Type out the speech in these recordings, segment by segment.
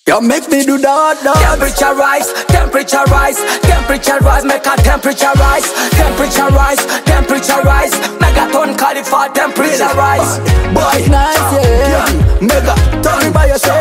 You make me do that. Temperature rise, temperature rise, temperature rise, make a temperature rise, temperature rise, temperature rise, megaton call it for temperature rise. Boy, nice, yeah. Megaton by yourself.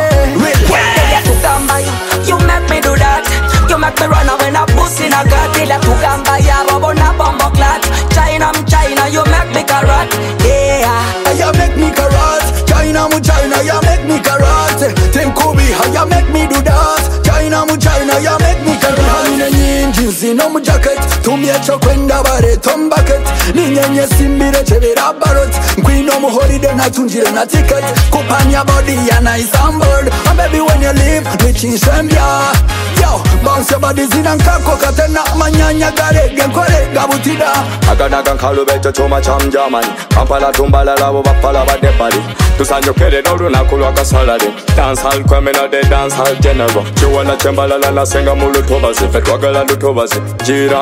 You make me do that. You make me run away na pussy na got. Tila tukamba ya robo na bombo clat. China, you make me carrot. Yeah, you make me carrot. China, you make me carrot. Tim Kubi, you make me do that. China, you make me carrot. Hamine nyingi zino mu jacket. Tumye chokwenda bare tom bucket. Ninyenye simbire chevera barot. Nkwino mu holiday na tunjire na ticket. Kupanya body ya nice and bold. And baby when you leave, me chinsembia. Yo, bounce your body zinankako katena manyanya garege nkorega butida. Aganaga nkalubete choma chamjamani. Kampala tumbala labo bapala badepali. Tusanyokere n'olunaku lwakasalale. Dance hall criminal de dance hall general. Chiwana chembalala na senga mu lutobazi. Fe twagala lutobazi. Njira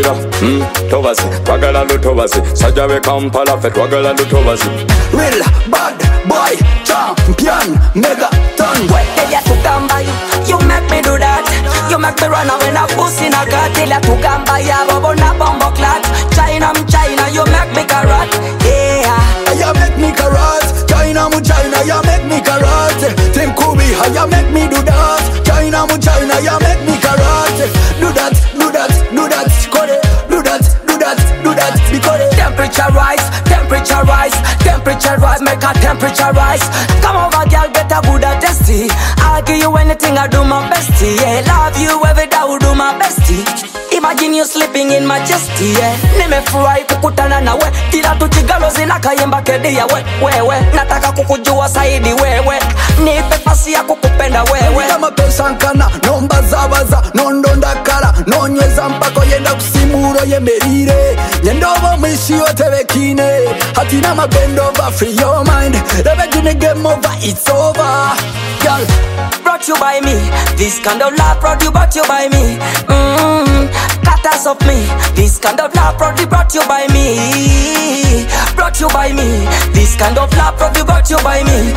tobazi. Twagala lutobazi. Sajabe Kampala fe twagala lutobazi. Real bad boy champion megaton. Weteja tukamba you make me do that. You make me run away na pussy na got. Tila tukamba ya robo na bombo clat. China, you make me carrot. Yeah, you make me carrot. China, you make me carrot. Tim Kubi, you make me do that. China, you make me carrot. Do that, kore. Do that, because temperature rise, temperature rise, temperature rise, make a temperature rise. Come over, girl, get a good testy. I'll give you anything, I do my bestie. Yeah, love you every day, I do my bestie. Imagine you sleeping in majesty, yeah. Nimefurahi kukutana na we. Tila tuchigalo zina kayemba kedia wewe. Nataka kukujua saidi wewe. Nipe pasi ya kukupenda wewe. Kama pesa nkana, nomba zabaza, nondonda kala. Nonyeza mpako yenda kusimuro yemerire. Yendobo mwishi yote kine. Hatina mabend over, free your mind. Everything game over, it's over. Girl, brought you by me. This kind of love brought you by me. Cutters of me. This kind of love brought you by me. Brought you by me. This kind of love brought you by me.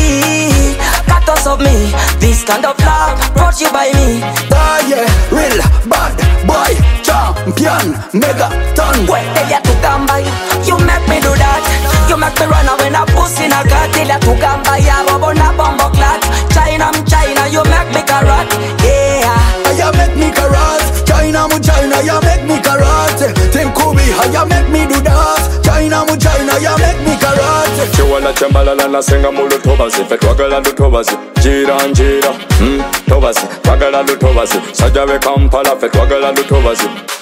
Cutters of me. This kind of love brought you by me. Yeah, real bad boy champion megaton. Weteja tukamba you make me do that. You make me run away na pussy na got. Tila tukamba ya robo na bombo clat. China, you make me carrot. Yeah, you make me carrot. China, you make me carrot. Tim Kubi, you make me do that. China, you make me carrot. Chiwana chembalala na senga mu lutobazi. Fe twagala lutobazi. Njira tobazi. Twagala lutobazi. Sajabe Kampala fe twagala lutobazi.